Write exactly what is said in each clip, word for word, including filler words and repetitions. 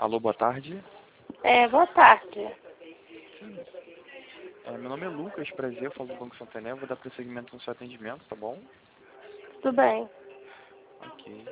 Alô, boa tarde. É, boa tarde. Sim. É, meu nome é Lucas, prazer, eu falo do Banco Santander, vou dar prosseguimento no seu atendimento, tá bom? Tudo bem. Ok.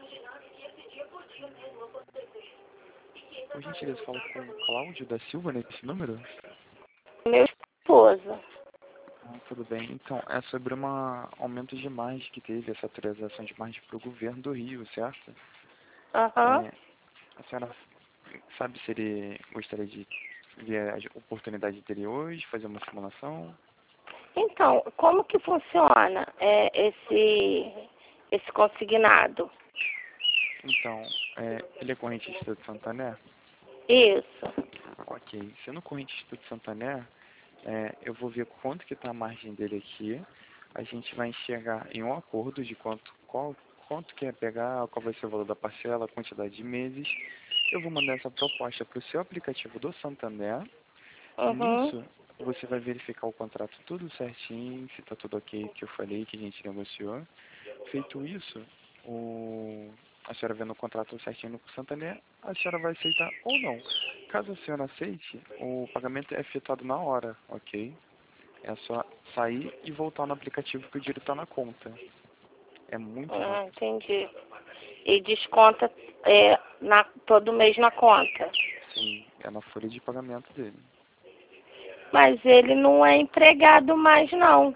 Por gentileza, falo com o Cláudio da Silva nesse número? Meu esposo. Ah, tudo bem. Então, é sobre um aumento de margem que teve, essa atualização de margem para o governo do Rio, certo? Aham. É, a senhora sabe se ele gostaria de ver a oportunidade dele hoje, fazer uma simulação? Então, como que funciona é, esse, esse consignado? Então, é, ele é correntista do Santander? Isso. Ok. Sendo correntista do Santander, é, eu vou ver quanto que está a margem dele aqui. A gente vai enxergar em um acordo de quanto, qual, quanto quer pegar, qual vai ser o valor da parcela, a quantidade de meses. Eu vou mandar essa proposta para o seu aplicativo do Santander. Uhum. Nisso, você vai verificar o contrato tudo certinho, se está tudo ok, que eu falei, que a gente negociou. Feito isso, o... a senhora vendo o contrato certinho no Santander, a senhora vai aceitar ou não. Caso a senhora aceite, o pagamento é efetuado na hora, ok? É só sair e voltar no aplicativo que o dinheiro está na conta. É muito Ah, rápido. entendi. E desconta é, na, todo mês na conta. Sim, é na folha de pagamento dele. Mas ele não é empregado mais, não.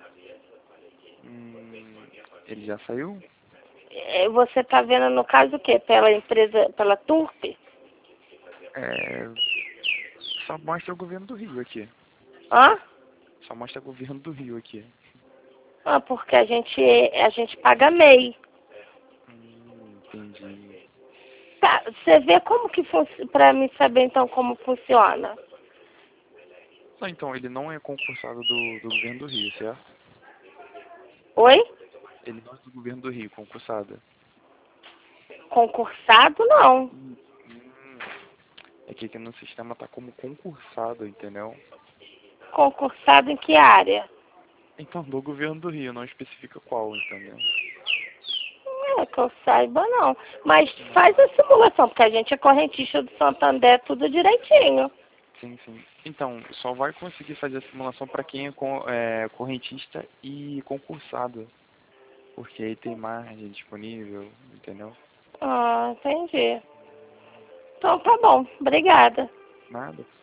Hum, ele já saiu? É, você está vendo no caso o quê? Pela empresa, pela Turp? É, só mostra o governo do Rio aqui. Hã? Só mostra o governo do Rio aqui. Ah, porque a gente, a gente paga M E I. Hum, entendi. Tá, você vê como que funciona, pra mim saber então como funciona. Não, então, ele não é concursado do, do governo do Rio, certo? Oi? Ele não é do governo do Rio, concursado. Concursado não. Hum, hum. É que aqui no sistema tá como concursado, entendeu? Concursado em que área? Então, do governo do Rio, não especifica qual, entendeu? Não é que eu saiba não. Mas faz a simulação, porque a gente é correntista do Santander, tudo direitinho. Sim, sim. Então, só vai conseguir fazer a simulação para quem é, co- é correntista e concursado. Porque aí tem margem disponível, entendeu? Ah, entendi. Então tá bom, obrigada. Nada.